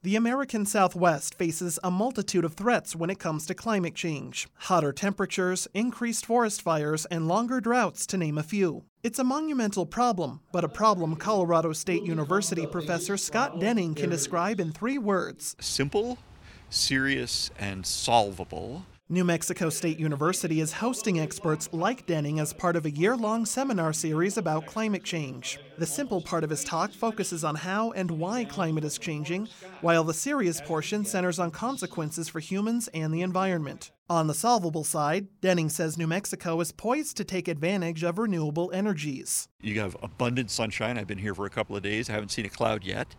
The American Southwest faces a multitude of threats when it comes to climate change. Hotter temperatures, increased forest fires, and longer droughts, to name a few. It's a monumental problem, but a problem Colorado State University professor Scott Denning can describe in 3 words. Simple, serious, and solvable. New Mexico State University is hosting experts like Denning as part of a year-long seminar series about climate change. The simple part of his talk focuses on how and why climate is changing, while the serious portion centers on consequences for humans and the environment. On the solvable side, Denning says New Mexico is poised to take advantage of renewable energies. You have abundant sunshine. I've been here for a couple of days. I haven't seen a cloud yet.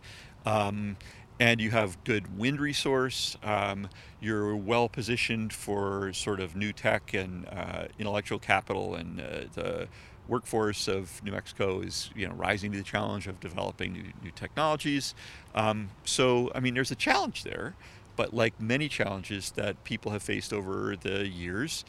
And you have good wind resource. You're well positioned for sort of new tech and intellectual capital, and the workforce of New Mexico is rising to the challenge of developing new technologies. So there's a challenge there, but like many challenges that people have faced over the years,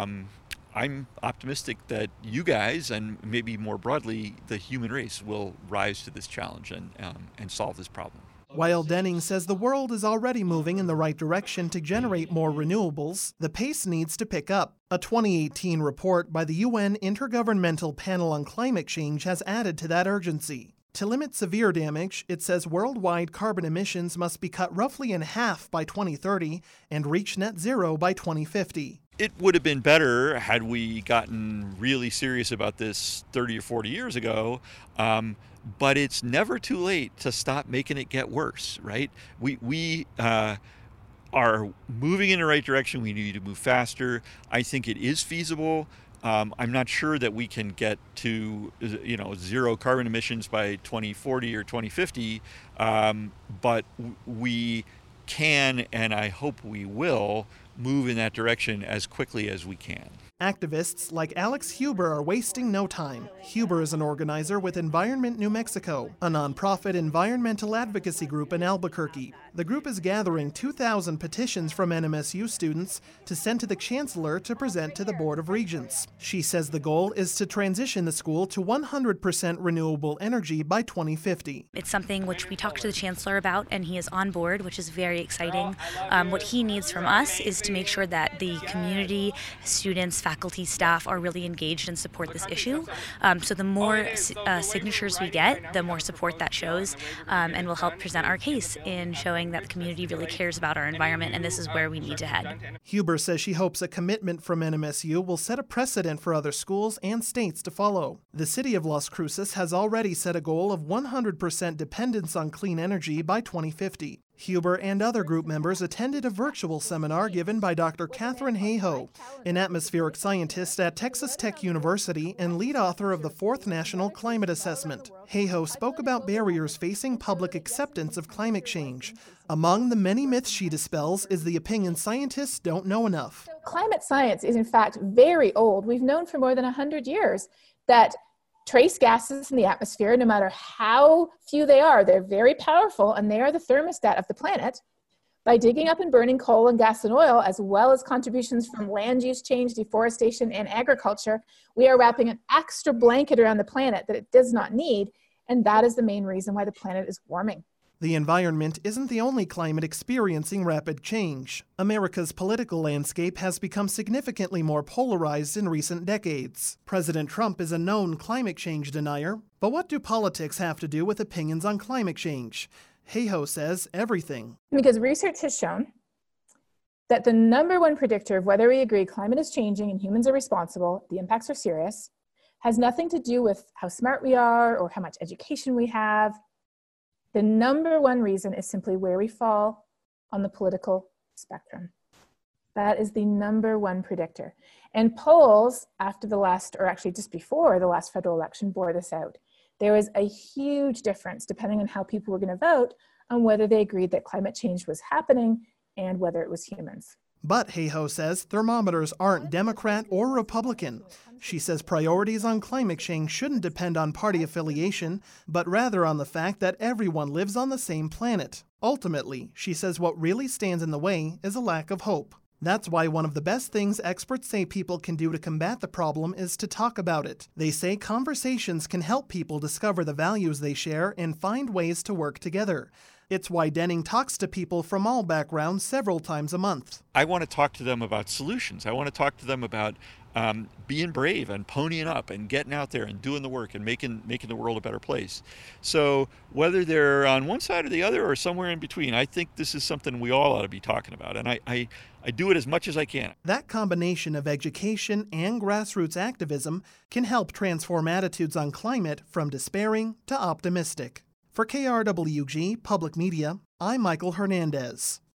I'm optimistic that you guys, and maybe more broadly the human race, will rise to this challenge and solve this problem. While Denning says the world is already moving in the right direction to generate more renewables, the pace needs to pick up. A 2018 report by the UN Intergovernmental Panel on Climate Change has added to that urgency. To limit severe damage, it says worldwide carbon emissions must be cut roughly in half by 2030 and reach net zero by 2050. It would have been better had we gotten really serious about this 30 or 40 years ago. But it's never too late to stop making it get worse, right? We are moving in the right direction. We need to move faster. I think it is feasible. I'm not sure that we can get to zero carbon emissions by 2040 or 2050, but we can, and I hope we will, move in that direction as quickly as we can. Activists like Alex Huber are wasting no time. Huber is an organizer with Environment New Mexico, a nonprofit environmental advocacy group in Albuquerque. The group is gathering 2,000 petitions from NMSU students to send to the chancellor to present to the Board of Regents. She says the goal is to transition the school to 100% renewable energy by 2050. It's something which we talked to the chancellor about, and he is on board, which is very exciting. What he needs from us is to make sure that the community, students, faculty, staff are really engaged and support this issue. So the more signatures we get, the more support that shows, and will help present our case in showing that the community really cares about our environment, and this is where we need to head. Huber says she hopes a commitment from NMSU will set a precedent for other schools and states to follow. The city of Las Cruces has already set a goal of 100% dependence on clean energy by 2050. Huber and other group members attended a virtual seminar given by Dr. Katherine Hayhoe, an atmospheric scientist at Texas Tech University and lead author of the 4th National Climate Assessment. Hayhoe spoke about barriers facing public acceptance of climate change. Among the many myths she dispels is the opinion scientists don't know enough. Climate science is in fact very old. We've known for more than 100 years that trace gases in the atmosphere, no matter how few they are, they're very powerful, and they are the thermostat of the planet. By digging up and burning coal and gas and oil, as well as contributions from land use change, deforestation, and agriculture, we are wrapping an extra blanket around the planet that it does not need, and that is the main reason why the planet is warming. The environment isn't the only climate experiencing rapid change. America's political landscape has become significantly more polarized in recent decades. President Trump is a known climate change denier, but what do politics have to do with opinions on climate change? Hayhoe says everything. Because research has shown that the number one predictor of whether we agree climate is changing and humans are responsible, the impacts are serious, has nothing to do with how smart we are or how much education we have. The number one reason is simply where we fall on the political spectrum. That is the number one predictor. And polls after the last, or actually just before the last federal election, bore this out. There was a huge difference depending on how people were going to vote on whether they agreed that climate change was happening and whether it was humans. But Hayhoe says thermometers aren't Democrat or Republican. She says priorities on climate change shouldn't depend on party affiliation, but rather on the fact that everyone lives on the same planet. Ultimately, she says what really stands in the way is a lack of hope. That's why one of the best things experts say people can do to combat the problem is to talk about it. They say conversations can help people discover the values they share and find ways to work together. It's why Denning talks to people from all backgrounds several times a month. I want to talk to them about solutions. I want to talk to them about being brave and ponying up and getting out there and doing the work and making the world a better place. So whether they're on one side or the other or somewhere in between, I think this is something we all ought to be talking about. And I do it as much as I can. That combination of education and grassroots activism can help transform attitudes on climate from despairing to optimistic. For KRWG Public Media, I'm Michael Hernandez.